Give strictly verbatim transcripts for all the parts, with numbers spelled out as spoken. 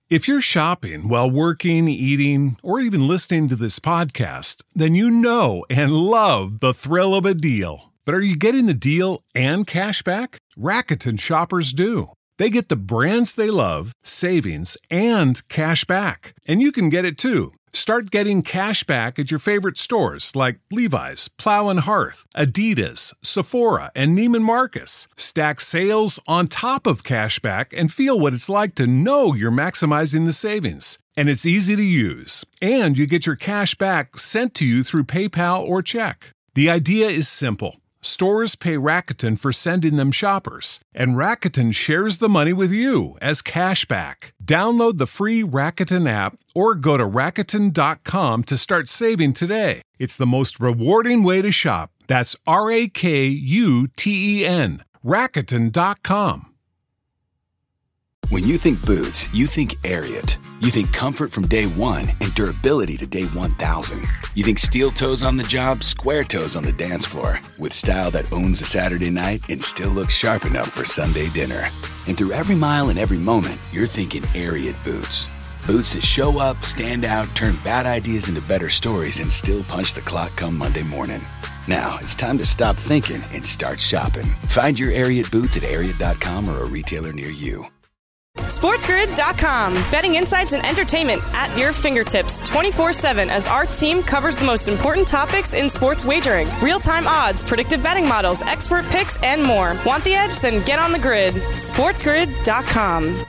If you're shopping while working, eating, or even listening to this podcast, then you know and love the thrill of a deal. But are you getting the deal and cash back? Rakuten shoppers do. They get the brands they love, savings, and cash back. And you can get it too. Start getting cash back at your favorite stores like Levi's, Plow and Hearth, Adidas, Sephora, and Neiman Marcus. Stack sales on top of cash back and feel what it's like to know you're maximizing the savings. And it's easy to use. And you get your cash back sent to you through PayPal or check. The idea is simple. Stores pay Rakuten for sending them shoppers, and Rakuten shares the money with you as cash back. Download the free Rakuten app or go to Rakuten dot com to start saving today. It's the most rewarding way to shop. That's R A K U T E N. Rakuten dot com. When you think boots, you think Ariat. You think comfort from day one and durability to day one thousand. You think steel toes on the job, square toes on the dance floor. With style that owns a Saturday night and still looks sharp enough for Sunday dinner. And through every mile and every moment, you're thinking Ariat boots. Boots that show up, stand out, turn bad ideas into better stories, and still punch the clock come Monday morning. Now, it's time to stop thinking and start shopping. Find your Ariat boots at Ariat dot com or a retailer near you. SportsGrid dot com. Betting insights and entertainment at your fingertips twenty-four seven as our team covers the most important topics in sports wagering. Real-time odds, predictive betting models, expert picks, and more. Want the edge? Then get on the grid. SportsGrid dot com.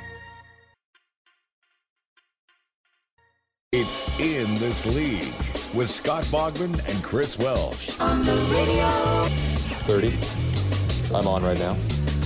It's In This League with Scott Bogman and Chris Welsh. On the radio. thirty. I'm on right now.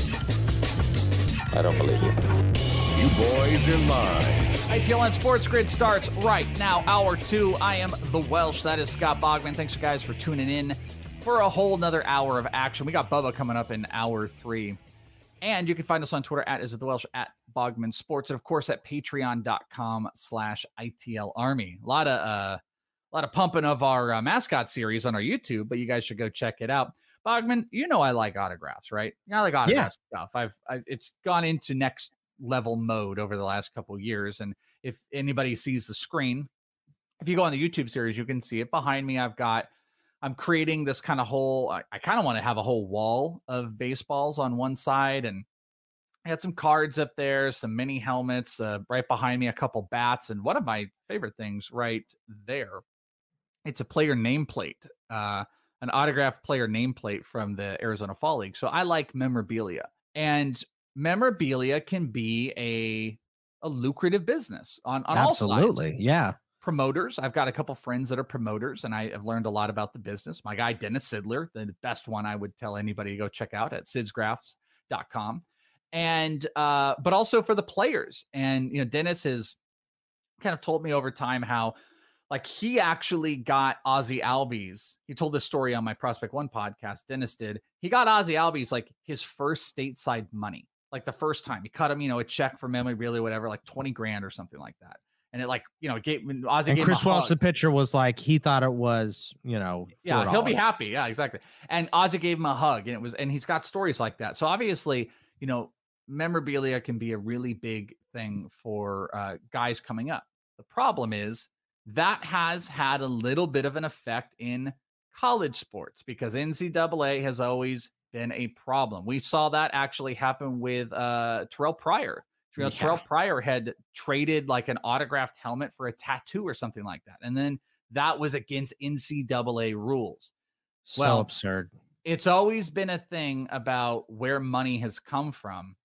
I don't believe you. You boys are live. I T L N Sports Grid starts right now. Hour two. I am the Welsh. That is Scott Bogman. Thanks, guys, for tuning in for a whole another hour of action. We got Bubba coming up in hour three. And you can find us on Twitter at Is It The Welsh, at Bogman Sports, and of course at patreon.com slash ITL Army. A lot of uh, a lot of pumping of our uh, mascot series on our YouTube, but you guys should go check it out. Bogman, you know I like autographs, right? Yeah, I like autograph yeah. stuff. I've, I've it's gone into next level mode over the last couple of years. And if anybody sees the screen, if you go on the YouTube series, you can see it behind me. I've got, I'm creating this kind of whole, I, I kind of want to have a whole wall of baseballs on one side. And I got some cards up there, some mini helmets, uh, right behind me, a couple bats. And one of my favorite things right there, it's a player nameplate, uh, an autographed player nameplate from the Arizona Fall League. So I like memorabilia, and memorabilia can be a a lucrative business on, on all sides. Absolutely, yeah. Promoters. I've got a couple friends that are promoters, and I have learned a lot about the business. My guy, Dennis Sidler, the best one I would tell anybody to go check out at sidsgraphs dot com. And, uh, but also for the players. And, you know, Dennis has kind of told me over time how, like, he actually got Ozzie Albies. He told this story on my Prospect One podcast. Dennis did. He got Ozzie Albies like his first stateside money. Like the first time he cut him, you know, a check for memorabilia, whatever, like twenty grand or something like that. And it like, you know, gave Ozzie and gave Chris him a Welsh, hug. the pitcher, was like, he thought it was, you know, yeah, four dollars. He'll be happy. Yeah, exactly. And Ozzie gave him a hug, and it was, and he's got stories like that. So obviously, you know, memorabilia can be a really big thing for uh, guys coming up. The problem is that has had a little bit of an effect in college sports because N C double A has always been a problem. We saw that actually happen with uh, Terrell Pryor. Terrell, yeah. Terrell Pryor had traded like an autographed helmet for a tattoo or something like that. And then that was against N C double A rules. So well, absurd. It's always been a thing about where money has come from.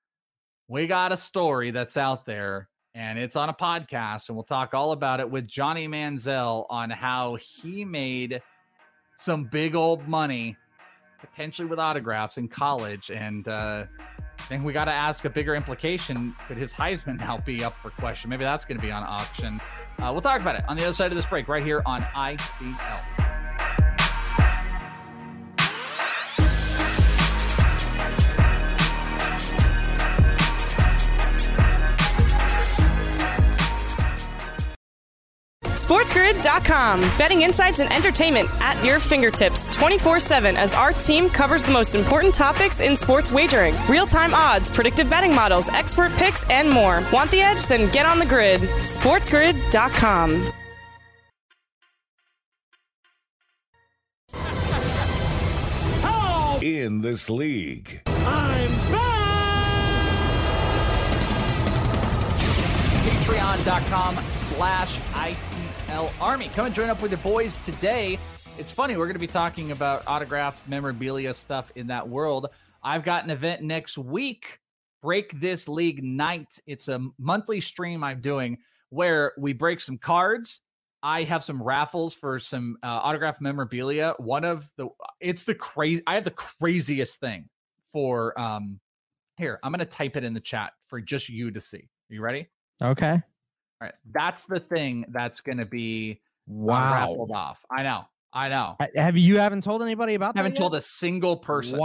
We got a story that's out there, and it's on a podcast, and we'll talk all about it with Johnny Manziel on how he made some big old money, potentially with autographs in college. And uh, I think we got to ask a bigger implication. Could his Heisman now be up for question? Maybe that's going to be on auction. Uh, we'll talk about it on the other side of this break right here on I T L. SportsGrid dot com. Betting insights and entertainment at your fingertips twenty-four seven as our team covers the most important topics in sports wagering. Real-time odds, predictive betting models, expert picks, and more. Want the edge? Then get on the grid. SportsGrid dot com. In this league. I'm back! Patreon.com slash ITL Army. Come and join up with the boys today. It's funny, we're going to be talking about autograph memorabilia stuff in that world. I've got an event next week, Break This League Night. It's a monthly stream I'm doing where we break some cards. I have some raffles for some uh, autograph memorabilia. One of the, it's the crazy, I have the craziest thing for, um, here, I'm going to type it in the chat for just you to see. Are you ready? Okay. All right. That's the thing that's going to be wow. uh, raffled off. I know. I know. Have you haven't told anybody about I haven't that told yet? a single person.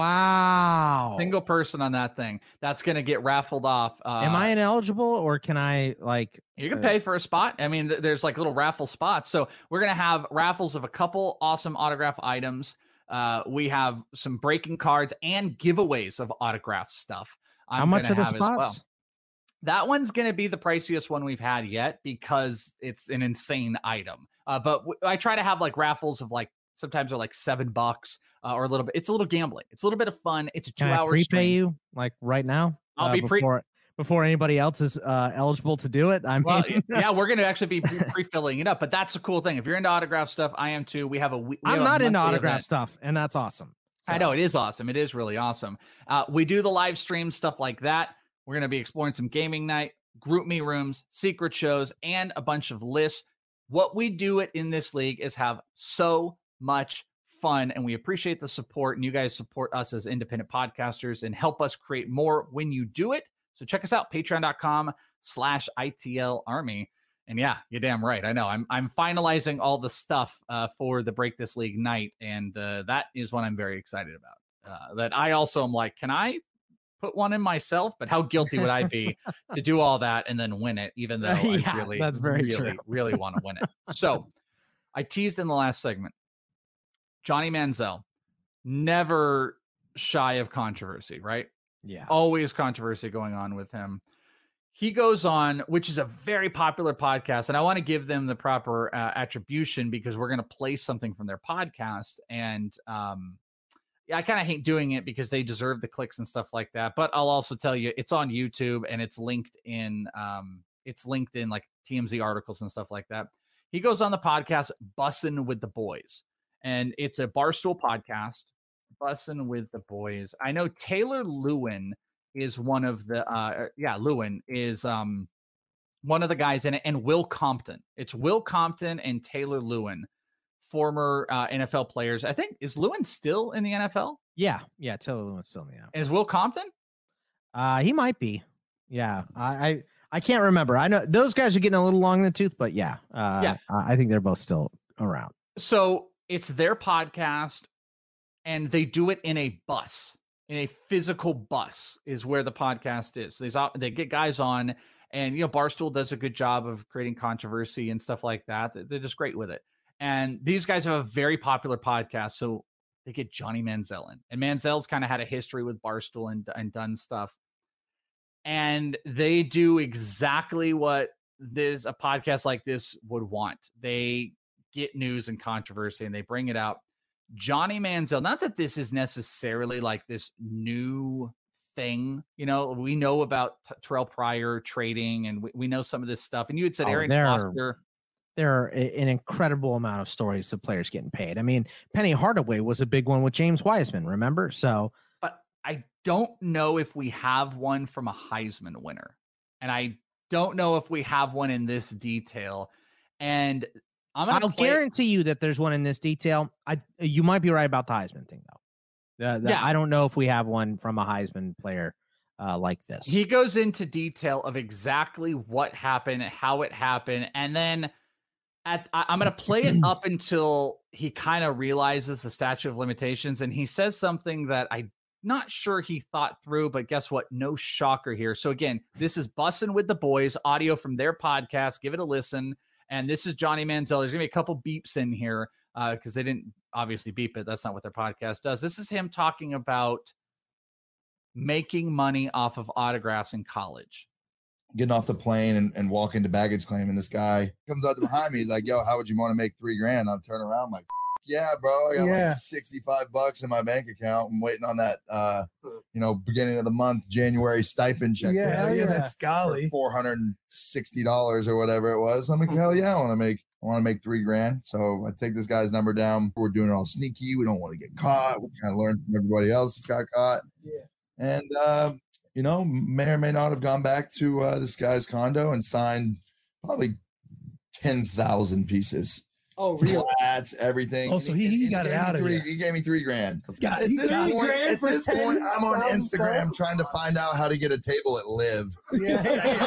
Wow. Single person on that thing. That's going to get raffled off. Uh, Am I ineligible or can I like You can pay for a spot. I mean, th- there's like little raffle spots. So we're going to have raffles of a couple awesome autograph items. Uh, we have some breaking cards and giveaways of autograph stuff. I'm How much gonna are the have as well. spots? That one's going to be the priciest one we've had yet because it's an insane item. Uh, but w- I try to have like raffles of like, sometimes they're like seven bucks uh, or a little bit. It's a little gambling. It's a little bit of fun. It's a two Can I hour prepay stream. you like right now? I'll uh, be pre- before, before anybody else is uh, eligible to do it. I mean, Well, yeah, we're going to actually be pre-filling it up, but that's a cool thing. If you're into autograph stuff, I am too. We have a. We I'm have not a into monthly autograph event. stuff, and that's awesome. I know it is awesome. It is really awesome. Uh, we do the live stream stuff like that. We're going to be exploring some gaming night, group me rooms, secret shows, and a bunch of lists. What we do it in this league is have so much fun, and we appreciate the support, and you guys support us as independent podcasters and help us create more when you do it. So check us out, patreon.com slash ITL Army. And yeah, you're damn right. I know. I'm I'm finalizing all the stuff uh, for the Break This League night, and uh, that is what I'm very excited about. Uh, that I also am like, can I put one in myself? But how guilty would I be to do all that and then win it, even though Yeah, I really, that's very really, true. really want to win it. So I teased in the last segment, Johnny Manziel, never shy of controversy, right? Yeah. Always controversy going on with him. He goes on, which is a very popular podcast, and I want to give them the proper uh, attribution because we're going to play something from their podcast. And um, yeah, I kind of hate doing it because they deserve the clicks and stuff like that. But I'll also tell you, it's on YouTube and it's linked in, um, it's linked in like T M Z articles and stuff like that. He goes on the podcast, Bussin' with the Boys, and it's a Barstool podcast. Bussin' with the Boys. I know Taylor Lewin is one of the uh yeah Lewin is um one of the guys in it, and Will Compton. It's Will Compton and Taylor Lewin, former uh, N F L players. I think, is Lewin still in the N F L? Yeah. Yeah. Taylor Lewin's still in the N F L. Is Will Compton? Uh, he might be. Yeah. I, I I can't remember. I know those guys are getting a little long in the tooth, but yeah. Uh, Yeah. I think they're both still around. So it's their podcast, and they do it in a bus, in a physical bus is where the podcast is. They they get guys on, and you know Barstool does a good job of creating controversy and stuff like that. They're just great with it. And these guys have a very popular podcast, so they get Johnny Manziel in, and Manziel's kind of had a history with Barstool and and done stuff. And they do exactly what this a podcast like this would want. They get news and controversy, and they bring it out. Johnny Manziel, not that this is necessarily like this new thing. You know, we know about T- Terrell Pryor trading, and we, we know some of this stuff. And you had said Oh, Aaron there are- Foster. There are a- an incredible amount of stories of players getting paid. I mean, Penny Hardaway was a big one with James Wiseman, remember? So But I don't know if we have one from a Heisman winner. And I don't know if we have one in this detail. And I'm gonna I'll play- guarantee you that there's one in this detail. I you might be right about the Heisman thing though. Uh, the- Yeah. I don't know if we have one from a Heisman player uh, like this. He goes into detail of exactly what happened, how it happened, and then at I, I'm going to play it up until he kind of realizes the statute of limitations, and he says something that I'm not sure he thought through, but guess what? No shocker here. So again, this is Bussin' with the Boys, audio from their podcast. Give it a listen, And this is Johnny Manziel. There's going to be a couple beeps in here because uh, they didn't obviously beep it. That's not what their podcast does. This is him talking about making money off of autographs in college. Getting off the plane and, and walking to baggage claim. And this guy comes up behind me. He's like, yo, how would you want to make three grand? I'll turn around. I'm like, yeah, bro. I got yeah. like sixty-five bucks in my bank account. I'm waiting on that, uh, you know, beginning of the month, January stipend check. Yeah, yeah, yeah. That's Scally. four hundred sixty dollars or whatever it was. I'm like, hell yeah, I want to make, I want to make three grand. So I take this guy's number down. We're doing it all sneaky. We don't want to get caught. We're trying to learn from everybody else that's got caught. Yeah. And, uh, you know, may or may not have gone back to uh, this guy's condo and signed probably ten thousand pieces. Oh, really? Flats, everything. Oh, so he, he, he got it out of three, here. He gave me three grand. Got, at this got point, grand at this point I'm on Instagram stuff. trying to find out how to get a table at Live. Yeah.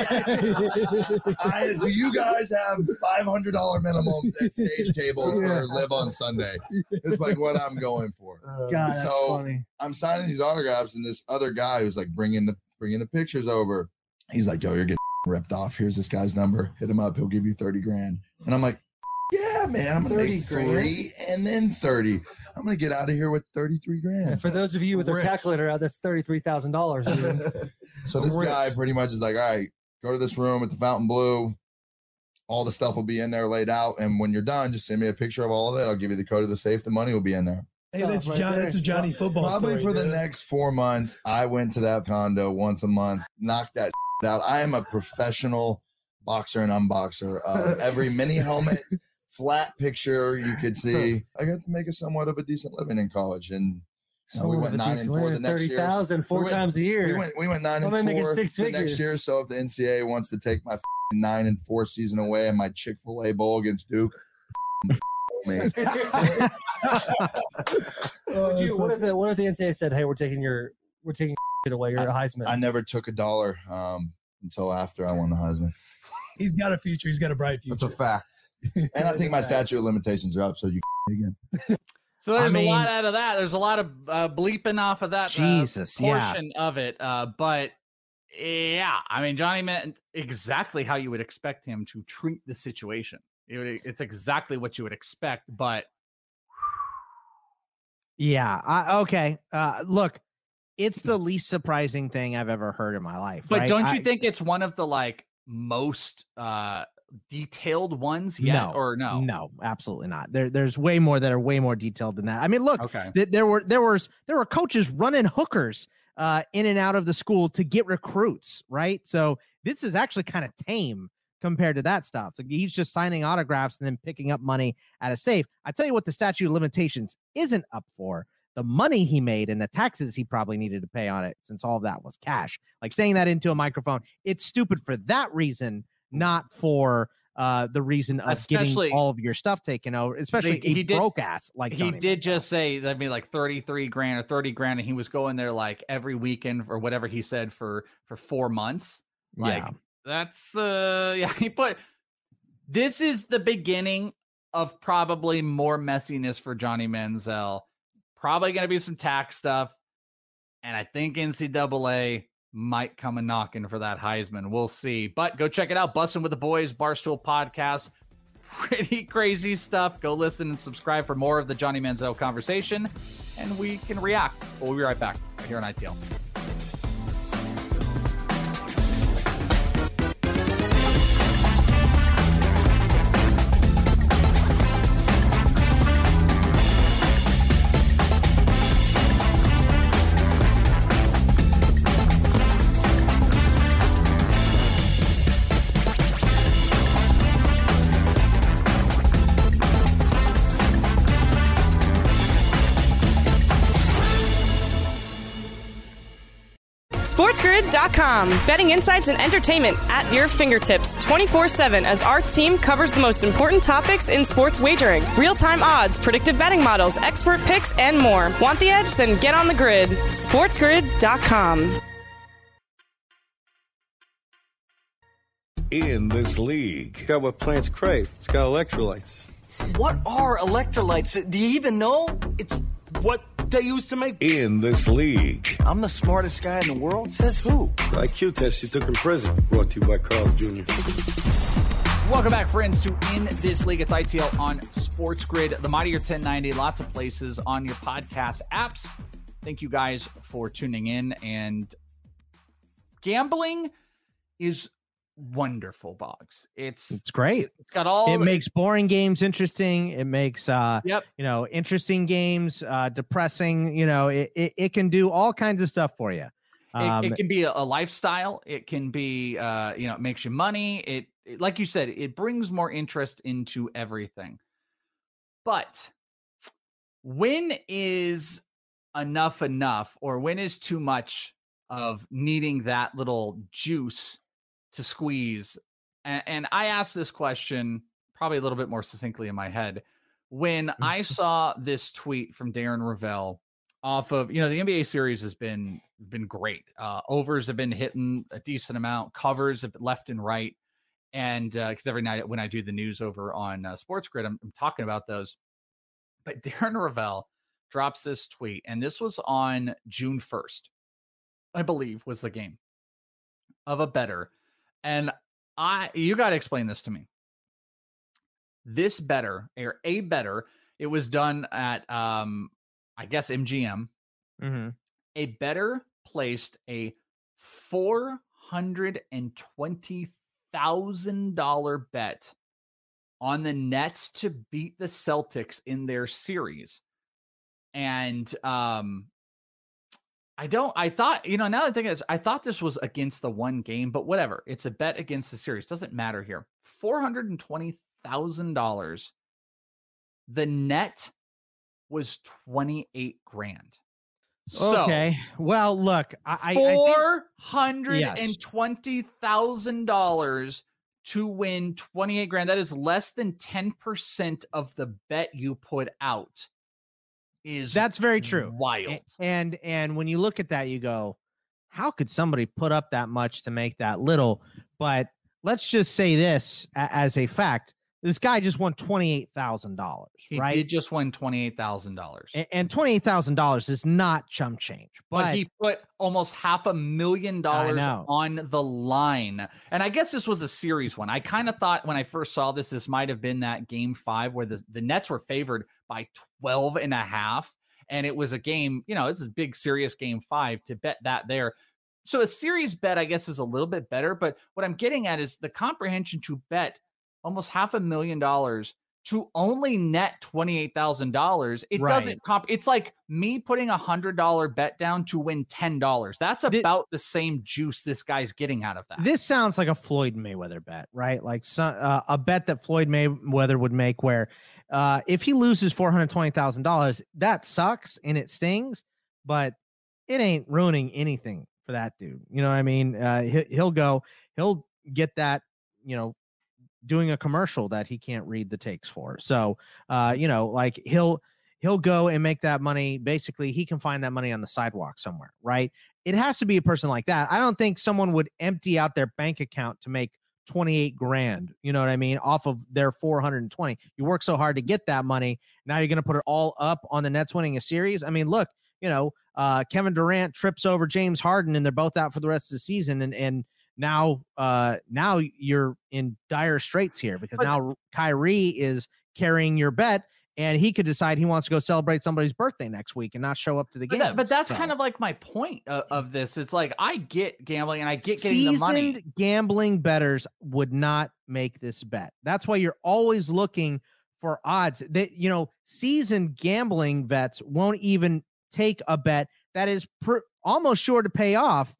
I, do you guys have five hundred dollars minimums at stage tables yeah. for Live on Sunday? It's like what I'm going for. Uh, God, that's so funny. I'm signing these autographs, and this other guy who's like bringing the bringing the pictures over. He's like, yo, you're getting ripped off. Here's this guy's number. Hit him up. He'll give you thirty grand. And I'm like, yeah, man, I'm gonna make three and then thirty. I'm gonna get out of here with thirty-three grand. And for those of you with their calculator out, that's thirty-three thousand dollars. So this Rich. guy pretty much is like, all right, go to this room at the Fountain Blue. All the stuff will be in there laid out, and when you're done, just send me a picture of all of it. I'll give you the code of the safe. The money will be in there. Hey, that's right John. There. That's a Johnny football Probably story, for dude. the next four months, I went to that condo once a month, knocked that out. I am a professional boxer and unboxer. Uh, every mini helmet, flat picture you could see. I got to make a somewhat of a decent living in college, and you know, we went nine and four the next year. thirty thousand four we went, times a year. We went, we went nine I'm and four six the figures. next year. So if the N C A A wants to take my nine and four season away and my Chick-fil-A bowl against Duke, me. oh, you, what if the what if the N C A A said, "Hey, we're taking your we're taking it away. You're I, a Heisman." I never took a dollar um, until after I won the Heisman. He's got a future. He's got a bright future. That's a fact. And I think my statute of limitations are up, so you again. So there's I mean, a lot out of that. There's a lot of uh, bleeping off of that Jesus, uh, portion yeah. of it. Uh, but yeah, I mean, Johnny meant exactly how you would expect him to treat the situation. It would, it's exactly what you would expect, but yeah, I, okay. Uh, look, it's the least surprising thing I've ever heard in my life. But right? don't you I, think it's one of the like most uh, detailed ones yet, no, or no? No, absolutely not. There, there's way more that are way more detailed than that. I mean, look, okay. th- there were there was there were coaches running hookers uh, in and out of the school to get recruits, right? So this is actually kind of tame compared to that stuff. Like he's just signing autographs and then picking up money at a safe. I tell you what, the statute of limitations isn't up for the money he made and the taxes he probably needed to pay on it, since all of that was cash. Like saying that into a microphone, it's stupid for that reason, not for uh, the reason of especially, getting all of your stuff taken over, especially he, a he broke did, ass like Johnny he did Manziel. Just say that'd be like thirty-three grand or thirty grand, and he was going there like every weekend or whatever he said for for four months. Like, yeah. That's uh yeah, he put this is the beginning of probably more messiness for Johnny Manziel. Probably gonna be some tax stuff, and I think N C double A might come a knocking for that Heisman. We'll see. But go check it out. Bussin' with the Boys, Barstool Podcast. Pretty crazy stuff. Go listen and subscribe for more of the Johnny Manziel conversation, and we can react. We'll be right back right here on I T L. SportsGrid dot com. Betting insights and entertainment at your fingertips twenty-four seven as our team covers the most important topics in sports wagering. Real-time odds, predictive betting models, expert picks, and more. Want the edge? Then get on the grid. SportsGrid dot com. In this league. It's got what plants crave. It's got electrolytes. What are electrolytes? Do you even know? It's what they used to make. In this league. I'm the smartest guy in the world? Says who? The I Q test you took in prison. Brought to you by Carl's Junior Welcome back, friends, to In This League. It's I T L on Sports Grid, the Mightier ten ninety, lots of places on your podcast apps. Thank you guys for tuning in. And gambling is wonderful, Boggs. It's it's great. It's got all. It the, makes boring games interesting. It makes uh, yep. you know, interesting games uh, depressing. You know, it, it it can do all kinds of stuff for you. Um, it, it can be a, a lifestyle. It can be, uh, you know, it makes you money. It, it, like you said, it brings more interest into everything. But when is enough enough, or when is too much of needing that little juice to squeeze? And, and I asked this question probably a little bit more succinctly in my head when I saw this tweet from Darren Rovell off of, you know, the N B A series has been been great. Uh, overs have been hitting a decent amount, covers have been left and right. And because uh, every night when I do the news over on uh, Sports Grid, I'm, I'm talking about those. But Darren Rovell drops this tweet, and this was on June first, I believe, was the game of a bettor. And I, you got to explain this to me. This bettor, or a bettor, it was done at, um, I guess, M G M. Mm-hmm. A bettor placed a four hundred twenty thousand dollars bet on the Nets to beat the Celtics in their series. And um, I don't, I thought, you know, now that I think of this, I thought this was against the one game, but whatever. It's a bet against the series. Doesn't matter here. four hundred twenty thousand dollars. The net was twenty-eight grand. So, okay. Well, look, I, four hundred twenty thousand dollars to win twenty-eight grand. That is less than ten percent of the bet you put out. Is that's very true. Wild. And and when you look at that, you go, how could somebody put up that much to make that little? But let's just say this as a fact. This guy just won twenty-eight thousand dollars, right? He did just win twenty-eight thousand dollars. And, and twenty-eight thousand dollars is not chump change. But, but he put almost half a million dollars on the line. And I guess this was a series one. I kind of thought when I first saw this, this might have been that game five where the, the Nets were favored by twelve and a half. And it was a game, you know, it's a big serious game five to bet that there. So a series bet, I guess, is a little bit better. But what I'm getting at is the comprehension to bet almost half a million dollars to only net twenty-eight thousand dollars. It right. doesn't comp. It's like me putting a hundred dollar bet down to win ten dollars. That's about this, the same juice this guy's getting out of that. This sounds like a Floyd Mayweather bet, right? Like some, uh, a bet that Floyd Mayweather would make where uh, if he loses four hundred twenty thousand dollars, that sucks and it stings, but it ain't ruining anything for that dude. You know what I mean? Uh, he, he'll go, he'll get that, you know, doing a commercial that he can't read the takes for. So, uh, you know, like he'll, he'll go and make that money. Basically, he can find that money on the sidewalk somewhere, right? It has to be a person like that. I don't think someone would empty out their bank account to make twenty-eight grand, you know what I mean, off of their four hundred twenty. You work so hard to get that money. Now you're going to put it all up on the Nets winning a series. I mean, look, you know, uh, Kevin Durant trips over James Harden and they're both out for the rest of the season. And, and, Now, uh, now you're in dire straits here because but, now Kyrie is carrying your bet, and he could decide he wants to go celebrate somebody's birthday next week and not show up to the but game. That, but that's so. kind of like my point of, of this. It's like I get gambling and I get getting the money. Seasoned gambling bettors would not make this bet. That's why you're always looking for odds. That you know, seasoned gambling vets won't even take a bet that is pr- almost sure to pay off.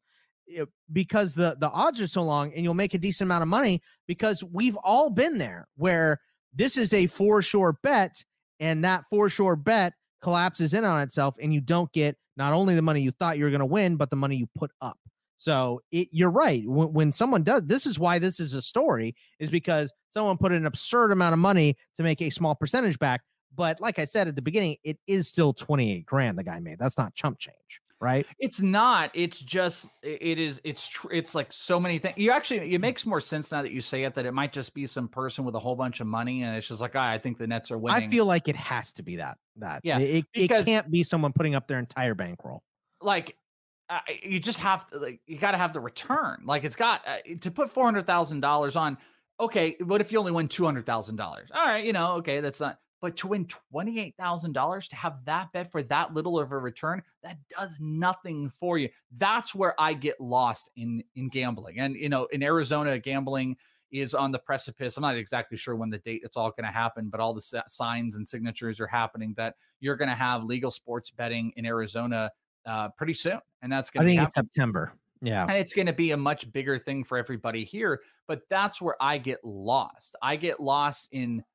Because the the odds are so long, and you'll make a decent amount of money because we've all been there where this is a for sure bet, and that for sure bet collapses in on itself, and you don't get not only the money you thought you were going to win, but the money you put up. So it, you're right. When, when someone does, this is why this is a story, is because someone put an absurd amount of money to make a small percentage back. But like I said at the beginning, it is still twenty-eight grand the guy made. That's not chump change. Right? It's not. It's just. It is. It's. Tr- it's like so many things. You actually. It makes more sense now that you say it that it might just be some person with a whole bunch of money, and it's just like, oh, I think the Nets are winning. I feel like it has to be that. That. Yeah. It, because, it can't be someone putting up their entire bankroll. Like, uh, you just have to. Like, you got to have the return. Like, it's got uh, to put four hundred thousand dollars on. okay, what if you only win two hundred thousand dollars? All right, you know, okay, that's not. But to win twenty-eight thousand dollars, to have that bet for that little of a return, that does nothing for you. That's where I get lost in, in gambling. And, you know, in Arizona, gambling is on the precipice. I'm not exactly sure when the date it's all going to happen, but all the signs and signatures are happening that you're going to have legal sports betting in Arizona uh, pretty soon. And that's going to I be think it's September. Yeah. And it's going to be a much bigger thing for everybody here. But that's where I get lost. I get lost in...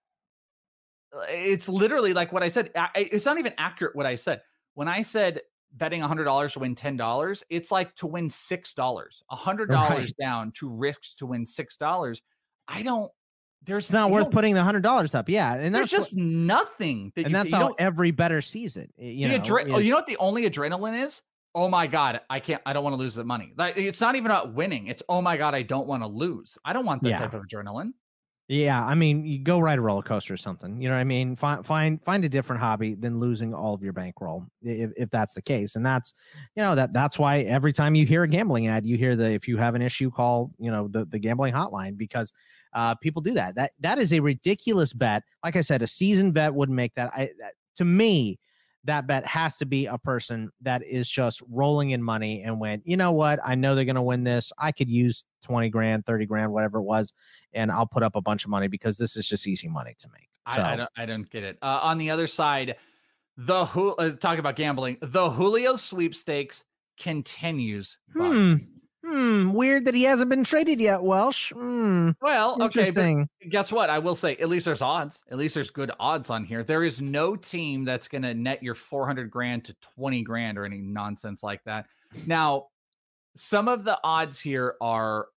It's literally like what I said. It's not even accurate what I said. When I said betting one hundred dollars to win ten dollars, it's like to win six dollars. one hundred dollars right. down to risk to win six dollars. I don't, there's it's not worth putting the one hundred dollars up. Yeah. And there's that's just what, nothing. That and you, that's you how every better sees it. You know, adre- oh, you know what the only adrenaline is? Oh my God, I can't, I don't want to lose the money. Like, it's not even about winning. It's, oh my God, I don't want to lose. I don't want that yeah. type of adrenaline. Yeah, I mean, you go ride a roller coaster or something. You know what I mean? Find find find a different hobby than losing all of your bankroll, if, if that's the case. And that's, you know, that that's why every time you hear a gambling ad, you hear the if you have an issue, call, you know, the, the gambling hotline, because uh, people do that. That that is a ridiculous bet. Like I said, a seasoned vet wouldn't make that. I that, to me, that bet has to be a person that is just rolling in money and went, you know what? I know they're going to win this. I could use twenty grand, thirty grand, whatever it was, and I'll put up a bunch of money because this is just easy money to make. So I, I don't, I don't get it. Uh, on the other side, the who uh, talk about gambling, the Julio sweepstakes continues. Hmm. Hmm. Weird that he hasn't been traded yet, Welsh. Hmm. Well, okay, but guess what? I will say, at least there's odds. At least there's good odds on here. There is no team that's going to net your four hundred grand to twenty grand or any nonsense like that. Now, some of the odds here are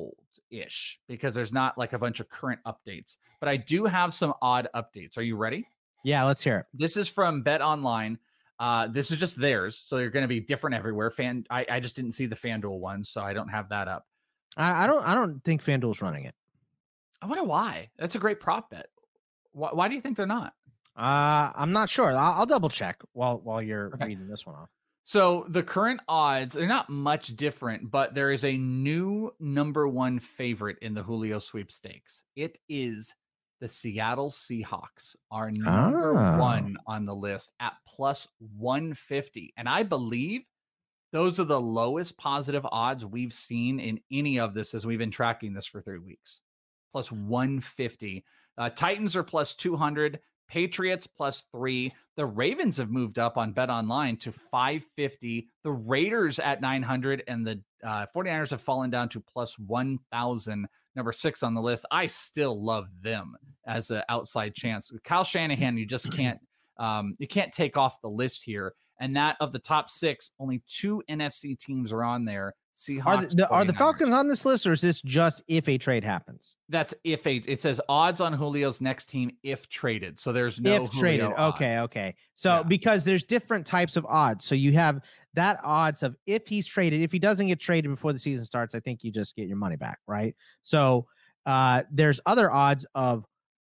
old-ish because there's not like a bunch of current updates. But I do have some odd updates. Are you ready? Yeah, let's hear it. This is from Bet Online. Uh, this is just theirs, so they're going to be different everywhere. Fan, I, I just didn't see the FanDuel one, so I don't have that up. I, I don't, I don't think FanDuel's running it. I wonder why. That's a great prop bet. Why, why do you think they're not? Uh, I'm not sure. I'll, I'll double check while while you're okay. reading this one off. So the current odds are not much different, but there is a new number one favorite in the Julio sweepstakes. It is the Seattle Seahawks, are number ah. one on the list at plus one fifty. And I believe those are the lowest positive odds we've seen in any of this as we've been tracking this for three weeks. Plus one fifty. Uh, Titans are plus two hundred. Patriots plus three. The Ravens have moved up on Bet Online to five fifty. The Raiders at nine hundred, and the uh, 49ers have fallen down to plus one thousand, number six on the list. I still love them as an outside chance. Kyle Shanahan, you just can't um, you can't take off the list here. And that of the top six, only two N F C teams are on there. Seahawks, are the, the, are the Falcons on this list, or is this just if a trade happens? That's if a. It says odds on Julio's next team if traded. So there's no if traded. Julio Okay, odd. okay. So Yeah. because there's different types of odds. So you have that odds of if he's traded. If he doesn't get traded before the season starts, I think you just get your money back, right? So uh, there's other odds of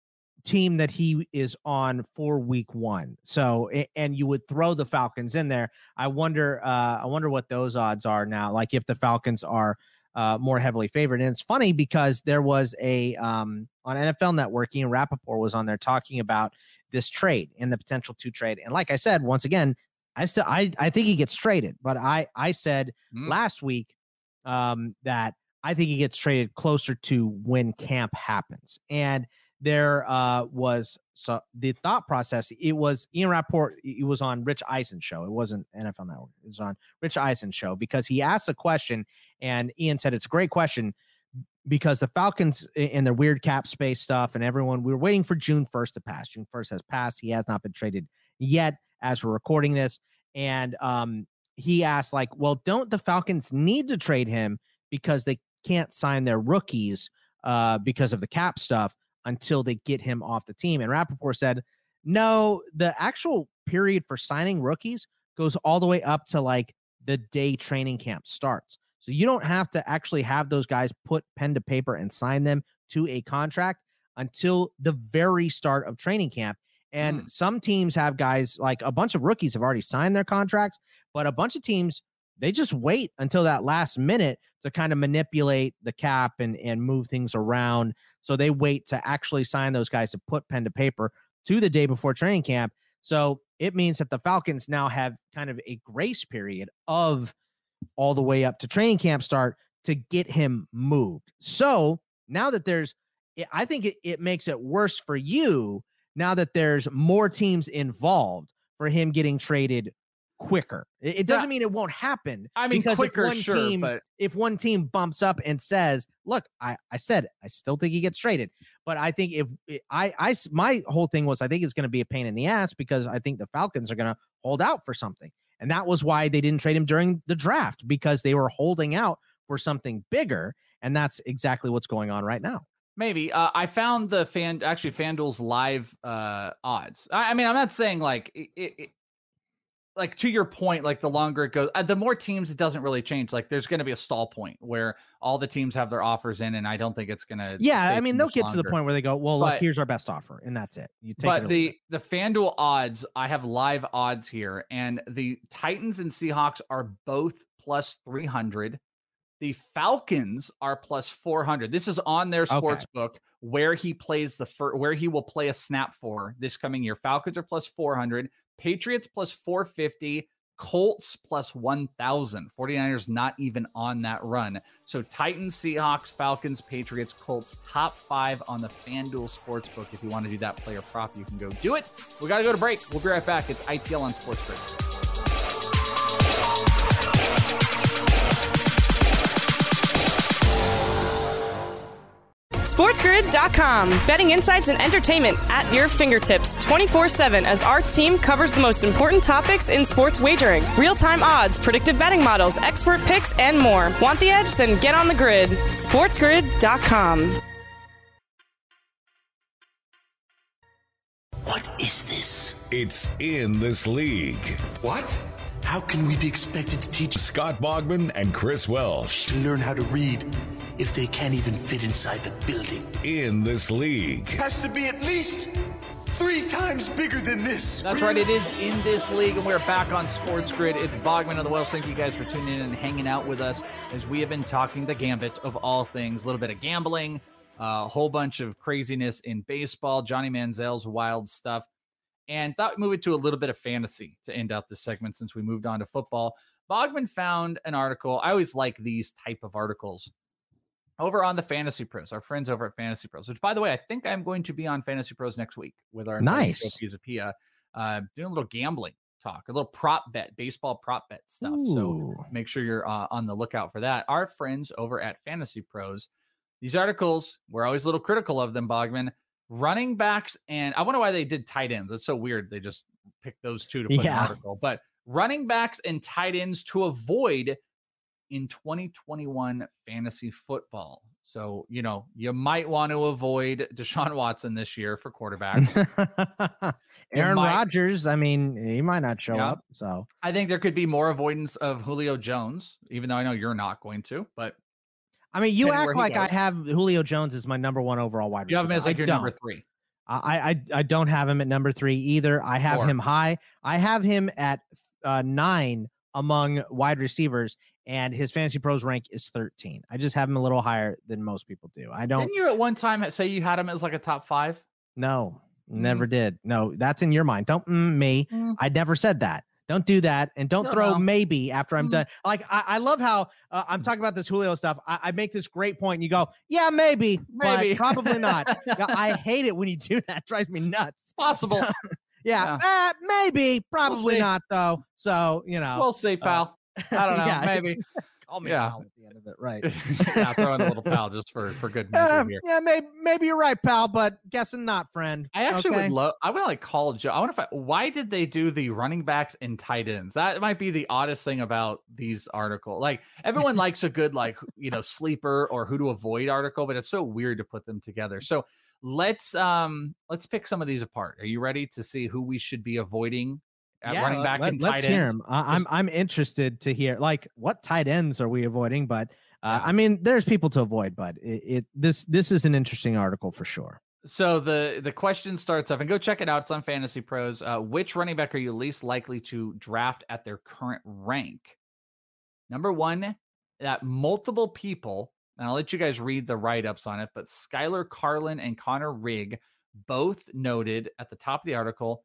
team that he is on for week one. So, and you would throw the Falcons in there. I wonder, uh, I wonder what those odds are now. Like if the Falcons are uh, more heavily favored. And it's funny because there was a, um, on N F L Network, Ian Rappaport was on there talking about this trade and the potential to trade. And like I said, once again, I still, I, I think he gets traded, but I, I said mm. last week um, that I think he gets traded closer to when camp happens. And there uh, was so the thought process. It was Ian Rappaport. It was on Rich Eisen show. It wasn't N F L Network. It was on Rich Eisen show because he asked a question and Ian said, it's a great question because the Falcons and their weird cap space stuff and everyone, we were waiting for June first to pass. June first has passed. He has not been traded yet as we're recording this. And um, he asked like, well, don't the Falcons need to trade him because they can't sign their rookies uh, because of the cap stuff until they get him off the team? And Rappaport said, no, the actual period for signing rookies goes all the way up to like the day training camp starts. So you don't have to actually have those guys put pen to paper and sign them to a contract until the very start of training camp. And mm. some teams have guys, like a bunch of rookies have already signed their contracts, but a bunch of teams they just wait until that last minute to kind of manipulate the cap and, and move things around. So they wait to actually sign those guys to put pen to paper to the day before training camp. So it means that the Falcons now have kind of a grace period of all the way up to training camp start to get him moved. So now that there's, I think it, it makes it worse for you now that there's more teams involved for him getting traded quicker. It, it doesn't yeah. mean it won't happen. I mean, because quicker, if one sure, team, but if one team bumps up and says, look, I, I said, I still think he gets traded, but I think if I, I, my whole thing was, I think it's going to be a pain in the ass because I think the Falcons are going to hold out for something. And that was why they didn't trade him during the draft, because they were holding out for something bigger. And that's exactly what's going on right now. Maybe. Uh, I found the fan, actually FanDuel's live uh, odds. I, I mean, I'm not saying like, it, it, like to your point, like the longer it goes, uh, the more teams, it doesn't really change. Like there's going to be a stall point where all the teams have their offers in, and I don't think it's going to. Yeah. I mean, they'll get longer. to the point where they go, well, but, look, here's our best offer. And that's it. You take but it the, the FanDuel odds, I have live odds here, and the Titans and Seahawks are both plus three hundred. The Falcons are plus four hundred. This is on their sports okay. book where he plays the fir- where he will play a snap for this coming year. Falcons are plus four hundred, Patriots plus four fifty, Colts plus one thousand. 49ers not even on that run. So Titans, Seahawks, Falcons, Patriots, Colts, top five on the FanDuel Sportsbook. If you want to do that player prop, you can go do it. We got to go to break. We'll be right back. It's I T L on Sports Grid. SportsGrid dot com. Betting insights and entertainment at your fingertips twenty-four seven as our team covers the most important topics in sports wagering. Real-time odds, predictive betting models, expert picks, and more. Want the edge? Then get on the grid. SportsGrid dot com. What is this? It's In This League. What? How can we be expected to teach Scott Bogman and Chris Welsh to learn how to read if they can't even fit inside the building? In This League. Has to be at least three times bigger than this. That's right. It is In This League, and we're back on Sports Grid. It's Bogman of the Welsh. Thank you guys for tuning in and hanging out with us as we have been talking the gambit of all things. A little bit of gambling, a uh, whole bunch of craziness in baseball, Johnny Manziel's wild stuff. And thought we'd move it to a little bit of fantasy to end out this segment since we moved on to football. Bogman found an article. I always like these type of articles over on the Fantasy Pros, our friends over at Fantasy Pros, which, by the way, I think I'm going to be on Fantasy Pros next week with our nice Pizapia, uh, doing a little gambling talk, a little prop bet, baseball prop bet stuff. Ooh. So make sure you're uh, on the lookout for that. Our friends over at Fantasy Pros, these articles, we're always a little critical of them, Bogman. Running backs, and I wonder why they did tight ends. It's so weird. They just picked those two to put yeah. an article. But running backs and tight ends to avoid in twenty twenty-one fantasy football. So, you know, you might want to avoid Deshaun Watson this year for quarterbacks. Aaron might, Rodgers, I mean, he might not show yeah. up. So I think there could be more avoidance of Julio Jones, even though I know you're not going to, but I mean, you act like I have Julio Jones as my number one overall wide receiver. You have him as like I your don't. number three. I, I I don't have him at number three either. I have Four. him high. I have him at uh, nine among wide receivers, and his Fantasy Pros rank is thirteen. I just have him a little higher than most people do. I don't. Didn't you at one time say you had him as like a top five? No, never mm. did. No, that's in your mind. Don't mm, me. Mm. I never said that. Don't do that, and don't no, throw no. maybe after I'm Mm. done. Like I, I love how uh, I'm talking about this Julio stuff. I, I make this great point, and you go, "Yeah, maybe, maybe, but probably not." Yeah, I hate it when you do that. It drives me nuts. It's possible. So, yeah, yeah. Uh, maybe, probably we'll not though. So you know, we'll see, pal. Uh, I don't know. yeah. Maybe. Call me yeah. pal at the end of it, right? Yeah, throw in a little pal just for for good measure Uh, here. yeah, maybe maybe you're right, pal, but guessing not, friend. I actually okay? would love. I would like call Joe. I want to find why did they do the running backs and tight ends? That might be the oddest thing about these articles. Like everyone likes a good like you know sleeper or who to avoid article, but it's so weird to put them together. So let's um let's pick some of these apart. Are you ready to see who we should be avoiding at yeah, running back let, and let's tight hear end? him. I, I'm I'm interested to hear like what tight ends are we avoiding, but uh, I mean there's people to avoid, but it, it this this is an interesting article for sure. So the the question starts off, and go check it out. It's on Fantasy Pros. Uh, which running back are you least likely to draft at their current rank? Number one, that multiple people, and I'll let you guys read the write-ups on it, but Skylar Carlin and Connor Rigg both noted at the top of the article,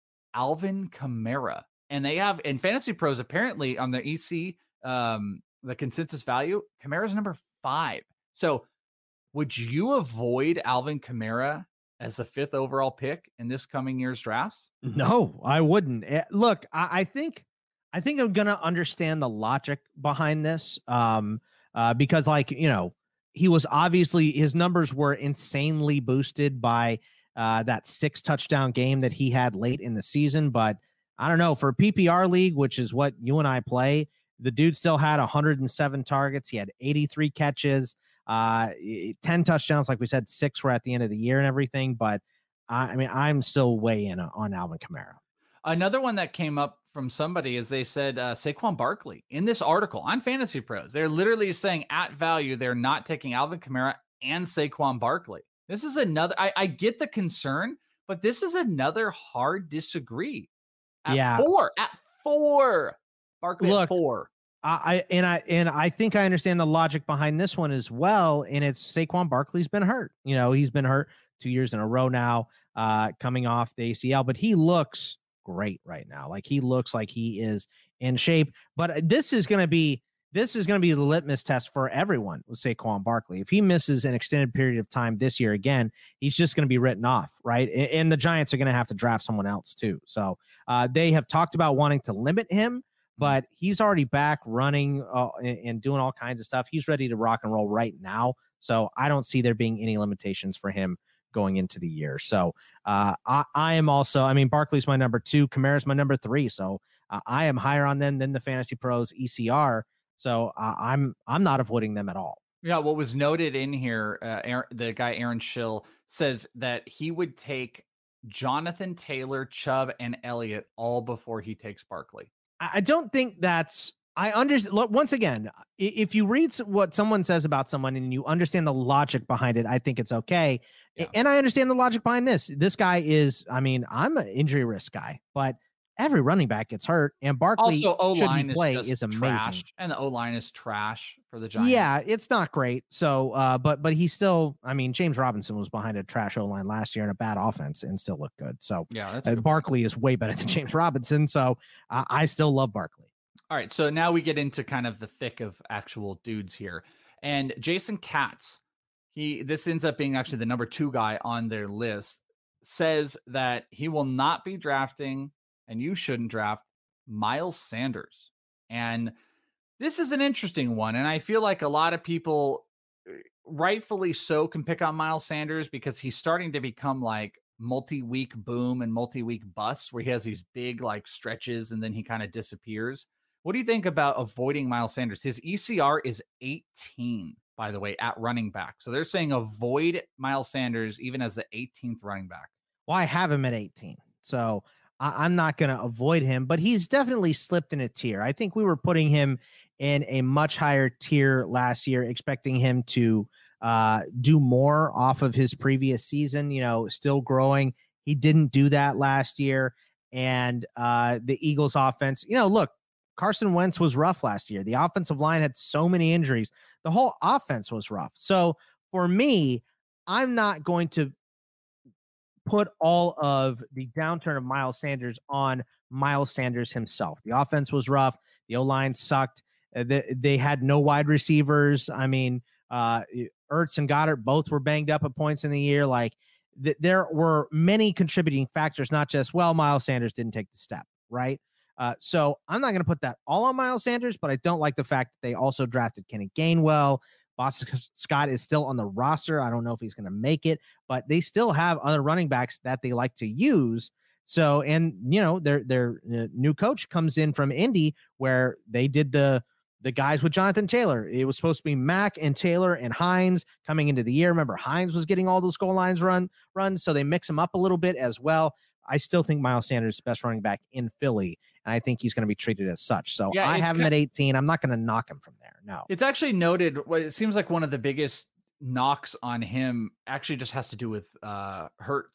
Alvin Kamara. And they have, in Fantasy Pros, apparently on the E C, um, the consensus value, Kamara's number five. So would you avoid Alvin Kamara as the fifth overall pick in this coming year's drafts? No, I wouldn't. Eh, Look, I, I think I think I'm gonna understand the logic behind this. Um, uh, because like, you know, he was obviously his numbers were insanely boosted by uh that six touchdown game that he had late in the season. But I don't know, for a P P R league, which is what you and I play, the dude still had one hundred seven targets. He had eighty-three catches, uh, ten touchdowns. Like we said, six were at the end of the year and everything. But I, I mean, I'm still way in on Alvin Kamara. Another one that came up from somebody is they said uh, Saquon Barkley in this article on Fantasy Pros. They're literally saying at value, they're not taking Alvin Kamara and Saquon Barkley. This is another, I, I get the concern, but this is another hard disagree. At Yeah. four, at four, Barkley Look, at four. I I- and I and I think I understand the logic behind this one as well. And it's Saquon Barkley's been hurt. You know, he's been hurt two years in a row now, uh, coming off the A C L, but he looks great right now. Like he looks like he is in shape. But this is going to be this is going to be the litmus test for everyone with Saquon Barkley. If he misses an extended period of time this year again, he's just going to be written off, right? And, and the Giants are going to have to draft someone else too. So uh, they have talked about wanting to limit him, but he's already back running uh, and, and doing all kinds of stuff. He's ready to rock and roll right now. So I don't see there being any limitations for him going into the year. So uh, I, I am also, I mean, Barkley's my number two, Kamara's my number three. So uh, I am higher on them than the Fantasy Pros E C R. So uh, I'm I'm not avoiding them at all. Yeah, what was noted in here, uh, Aaron, the guy Aaron Schill says that he would take Jonathan Taylor, Chubb, and Elliott all before he takes Barkley. I I don't think that's, I understand. Look, once again, i- if you read s- what someone says about someone and you understand the logic behind it, I think it's okay. A- And I understand the logic behind this. This guy is, I mean, I'm an injury risk guy, but every running back gets hurt, and Barkley Also, O should line he is play just is amazing. trash, and the O line is trash for the Giants. Yeah, it's not great. So, uh, but but he's still. I mean, James Robinson was behind a trash O line last year and a bad offense, and still looked good. So, Yeah, that's a uh, good Barkley is way better than James Robinson. So, uh, I still love Barkley. All right, so now we get into kind of the thick of actual dudes here. And Jason Katz, he this ends up being actually the number two guy on their list, says that he will not be drafting, and you shouldn't draft, Miles Sanders. And this is an interesting one. And I feel like a lot of people, uh, rightfully so, can pick on Miles Sanders because he's starting to become like multi-week boom and multi-week bust, where he has these big like stretches and then he kind of disappears. What do you think about avoiding Miles Sanders? His E C R is eighteen, by the way, at running back. So they're saying avoid Miles Sanders even as the eighteenth running back. Well, I have him at eighteen, so I, I'm not going to avoid him, but he's definitely slipped in a tier. I think we were putting him in a much higher tier last year, expecting him to uh, do more off of his previous season, you know, still growing. He didn't do that last year. And uh, the Eagles offense, you know, look, Carson Wentz was rough last year. The offensive line had so many injuries. The whole offense was rough. So for me, I'm not going to put all of the downturn of Miles Sanders on Miles Sanders himself. The offense was rough. The O-line sucked. Uh, They, they had no wide receivers. I mean, uh, Ertz and Goddard both were banged up at points in the year. Like th- there were many contributing factors, not just, well, Miles Sanders didn't take the step, right? Uh, so I'm not going to put that all on Miles Sanders, but I don't like the fact that they also drafted Kenny Gainwell. Boston Scott is still on the roster. I don't know if he's going to make it, but they still have other running backs that they like to use. So, and you know, their their uh, new coach comes in from Indy, where they did the the guys with Jonathan Taylor. It was supposed to be Mack and Taylor and Hines coming into the year. Remember, Hines was getting all those goal lines run runs, so they mix him up a little bit as well. I still think Miles Sanders is the best running back in Philly, and I think he's going to be treated as such. So Yeah, I it's have him ki- at eighteen. I'm not going to knock him from there. No. It's actually noted. What it seems like one of the biggest knocks on him actually just has to do with uh Hurts.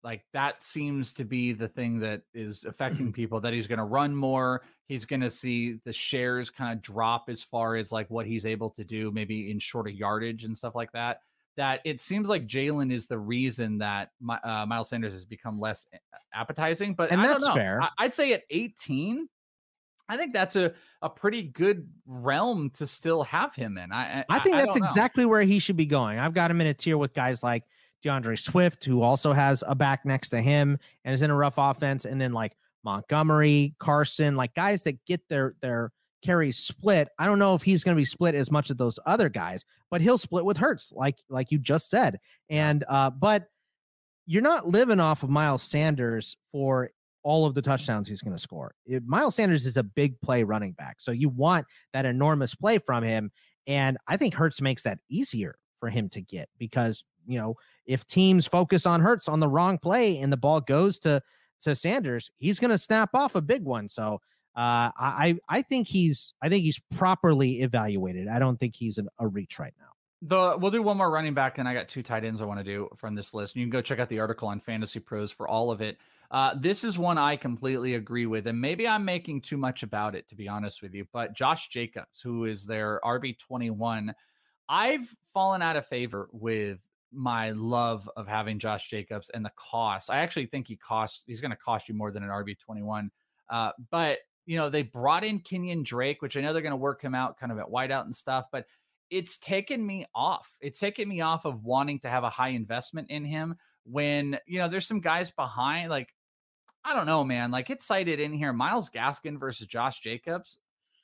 Like that seems to be the thing that is affecting people, that he's going to run more. He's going to see the shares kind of drop as far as like what he's able to do, maybe in shorter yardage and stuff like that. That it seems like Jalen is the reason that my, uh, Miles Sanders has become less appetizing. But and I that's don't know. fair. I, I'd say at eighteen, I think that's a, a pretty good realm to still have him in. I I, I think I that's don't know. exactly where he should be going. I've got him in a tier with guys like DeAndre Swift, who also has a back next to him and is in a rough offense. And then like Montgomery, Carson, like guys that get their, their carries split. I don't know if he's going to be split as much as those other guys, but he'll split with Hurts, like, like you just said. And, uh, but you're not living off of Miles Sanders for all of the touchdowns he's going to score. It, Miles Sanders is a big play running back. So you want that enormous play from him. And I think Hurts makes that easier for him to get because, you know, if teams focus on Hurts on the wrong play and the ball goes to, to Sanders, he's going to snap off a big one. So uh, I, I think he's, I think he's properly evaluated. I don't think he's an, a reach right now. The we'll do one more running back, and I got two tight ends I want to do from this list. You can go check out the article on Fantasy Pros for all of it. Uh, this is one I completely agree with, and maybe I'm making too much about it, to be honest with you. But Josh Jacobs, who is their R B twenty-one, I've fallen out of favor with my love of having Josh Jacobs and the cost. I actually think he costs, he's going to cost you more than an R B twenty-one. Uh, but, you know, they brought in Kenyon Drake, which I know they're going to work him out kind of at wideout and stuff, but it's taken me off. It's taken me off of wanting to have a high investment in him when, you know, there's some guys behind, like, I don't know, man, like it's cited in here, Myles Gaskin versus Josh Jacobs.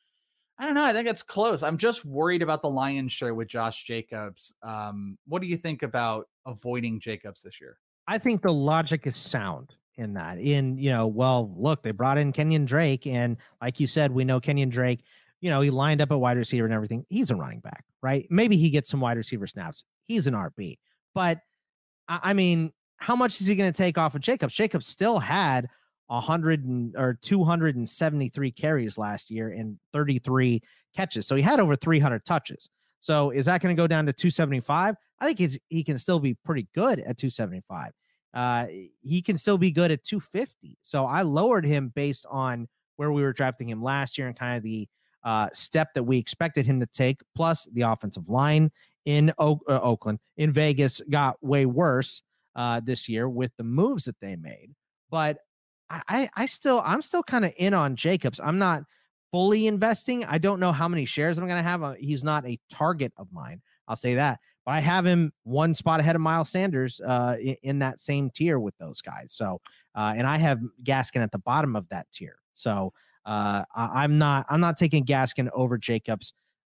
I don't know. I think it's close. I'm just worried about the lion's share with Josh Jacobs. Um, what do you think about avoiding Jacobs this year? I think the logic is sound in that. In, you know, well, look, they brought in Kenyon Drake, and like you said, we know Kenyon Drake, you know, he lined up a wide receiver and everything. He's a running back, right? Maybe he gets some wide receiver snaps. He's an R B. But, I mean, how much is he going to take off of Jacobs? Jacobs still had one hundred and, or two hundred seventy-three carries last year and thirty-three catches. So he had over three hundred touches. So is that going to go down to two seventy-five? I think he's, he can still be pretty good at two seventy-five. Uh, he can still be good at two fifty. So I lowered him based on where we were drafting him last year and kind of the uh, step that we expected him to take. Plus the offensive line in o- uh, Oakland, in Vegas got way worse uh, this year with the moves that they made. But I, I still, I'm still kind of in on Jacobs. I'm not fully investing. I don't know how many shares I'm going to have. He's not a target of mine. I'll say that, but I have him one spot ahead of Miles Sanders uh, in, in that same tier with those guys. So, uh, and I have Gaskin at the bottom of that tier. So uh, I, I'm not, I'm not taking Gaskin over Jacobs.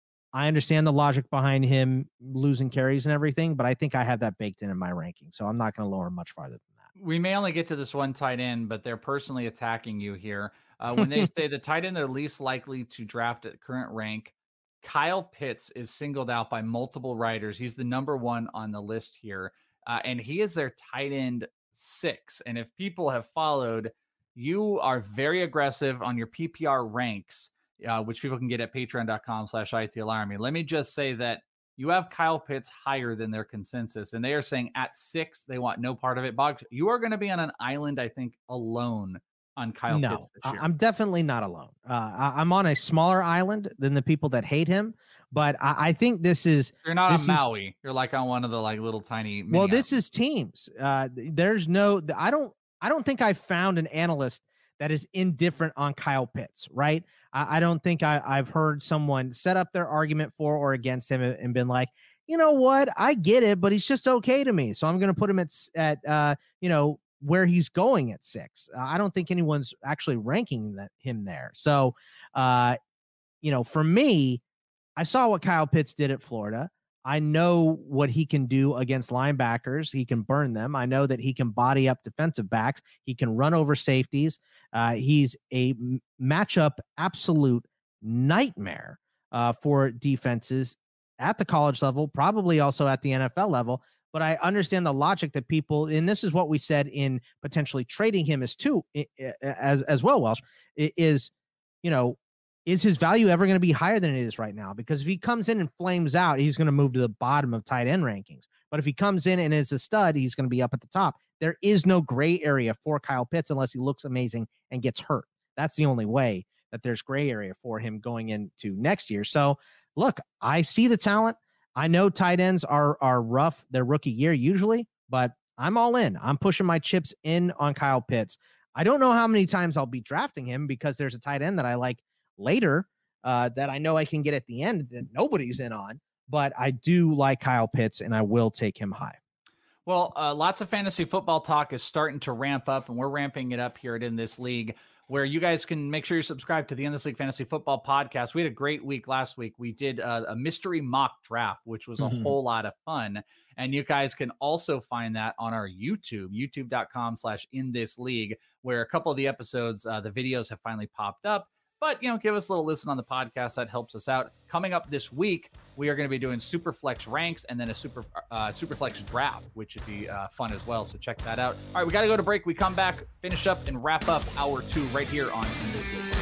I understand the logic behind him losing carries and everything, but I think I have that baked in in my ranking. So I'm not going to lower him much farther than that. We may only get to this one tight end, but they're personally attacking you here. Uh, when they say the tight end they're least likely to draft at current rank, Kyle Pitts is singled out by multiple writers. He's the number one on the list here, uh, and he is their tight end six. And if people have followed, you are very aggressive on your P P R ranks, uh, which people can get at patreon.com slash ITL Army. Let me just say that you have Kyle Pitts higher than their consensus, and they are saying at six, they want no part of it. Boggs, you are going to be on an island, I think, alone on Kyle no, Pitts this year. I'm definitely not alone. Uh, I, I'm on a smaller island than the people that hate him, but I, I think this is... You're not on is, Maui. You're like on one of the like little tiny... Well, this is teams. Uh, there's no... I don't, I don't think I found an analyst that is indifferent on Kyle Pitts, right? I, I don't think I, I've heard someone set up their argument for or against him and, and been like, you know what, I get it, but he's just okay to me. So I'm going to put him at, at uh, you know, where he's going at six. Uh, I don't think anyone's actually ranking that him there. So, uh, you know, for me, I saw what Kyle Pitts did at Florida. I know what he can do against linebackers. He can burn them. I know that he can body up defensive backs. He can run over safeties. Uh, he's a m- matchup absolute nightmare uh, for defenses at the college level, probably also at the N F L level. But I understand the logic that people, and this is what we said in potentially trading him as too, as as well, Welsh, is, you know, is his value ever going to be higher than it is right now? Because if he comes in and flames out, he's going to move to the bottom of tight end rankings. But if he comes in and is a stud, he's going to be up at the top. There is no gray area for Kyle Pitts unless he looks amazing and gets hurt. That's the only way that there's gray area for him going into next year. So look, I see the talent. I know tight ends are, are rough their rookie year usually, but I'm all in. I'm pushing my chips in on Kyle Pitts. I don't know how many times I'll be drafting him because there's a tight end that I like later uh, that I know I can get at the end that nobody's in on, but I do like Kyle Pitts and I will take him high. Well, uh, lots of fantasy football talk is starting to ramp up, and we're ramping it up here at In This League, where you guys can make sure you subscribe to the In This League Fantasy Football Podcast. We had a great week last week. We did a, a mystery mock draft, which was a mm-hmm. whole lot of fun. And you guys can also find that on our YouTube, youtube.com slash In This League, where a couple of the episodes, uh, the videos have finally popped up. But, you know, give us a little listen on the podcast. That helps us out. Coming up this week, we are going to be doing Superflex ranks and then a super uh, Superflex draft, which should be uh, fun as well. So check that out. All right, we got to go to break. We come back, finish up, and wrap up hour two right here on In This League.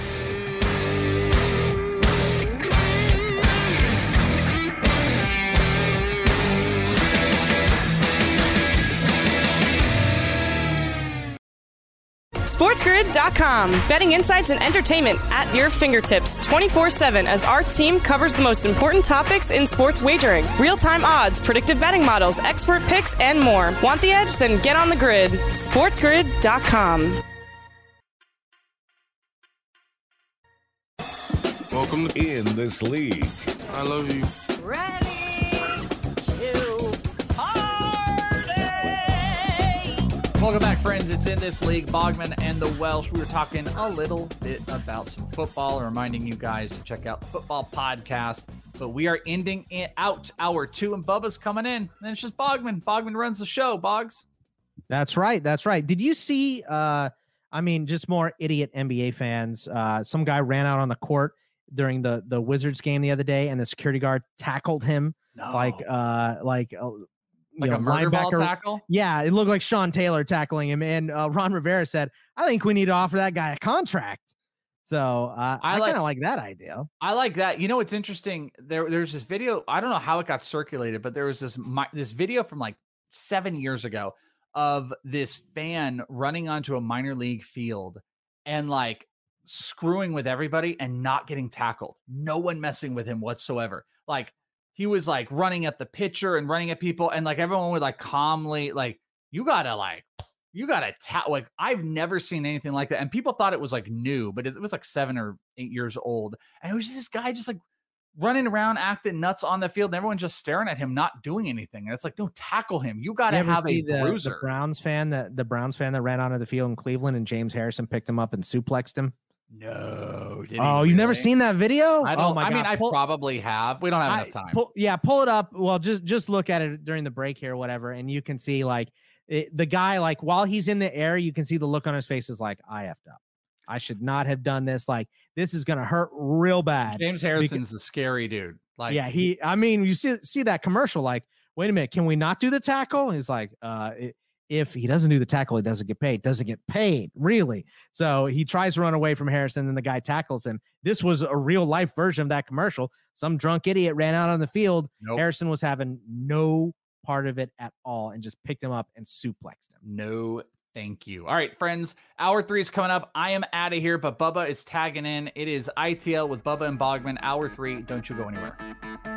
SportsGrid dot com. Betting insights and entertainment at your fingertips twenty-four seven as our team covers the most important topics in sports wagering. Real-time odds, predictive betting models, expert picks, and more. Want the edge? Then get on the grid. SportsGrid dot com. Welcome to In This League. I love you. Ready to Welcome back, friends. It's In This League. Bogman and the Welsh. We were talking a little bit about some football, reminding you guys to check out the football podcast. But we are ending it out hour two, and Bubba's coming in. And then it's just Bogman. Bogman runs the show, Boggs. That's right. That's right. Did you see, uh, I mean, just more idiot N B A fans. Uh, some guy ran out on the court during the, the Wizards game the other day, and the security guard tackled him. No. Like, uh, like, uh, Like you a know, murder ball linebacker tackle? Yeah, it looked like Sean Taylor tackling him. And uh, Ron Rivera said, I think we need to offer that guy a contract. So uh, I, I like, kind of like that idea. I like that. You know, it's interesting. There, there's this video. I don't know how it got circulated, but there was this my, this video from like seven years ago of this fan running onto a minor league field and like screwing with everybody and not getting tackled. No one messing with him whatsoever. Like, he was like running at the pitcher and running at people, and like everyone would like calmly, like, you gotta like, you gotta tap. Like, I've never seen anything like that. And people thought it was like new, but it was like seven or eight years old. And it was just this guy just like running around, acting nuts on the field, and everyone just staring at him, not doing anything. And it's like, no, tackle him. You gotta you have a the, bruiser. The Browns fan that the Browns fan that ran onto the field in Cleveland, and James Harrison picked him up and suplexed him. No. Oh, you've never seen that video? I don't, oh my I God. mean, I pull, probably have. We don't have I, enough time. Pull, yeah, pull it up. Well, just just look at it during the break here or whatever, and you can see like it, the guy, like while he's in the air, you can see the look on his face is like, I effed up. I should not have done this. Like, this is gonna hurt real bad. James Harrison's because, a scary dude. Like, yeah, he. I mean, you see see that commercial. Like, wait a minute, can we not do the tackle? He's like, uh. It, if he doesn't do the tackle, he doesn't get paid. Doesn't get paid, really. So he tries to run away from Harrison, and the guy tackles him. This was a real life version of that commercial. Some drunk idiot ran out on the field. Nope. Harrison was having no part of it at all and just picked him up and suplexed him. No, thank you. All right, friends. Hour three is coming up. I am out of here, but Bubba is tagging in. It is I T L with Bubba and Bogman. Hour three. Don't you go anywhere.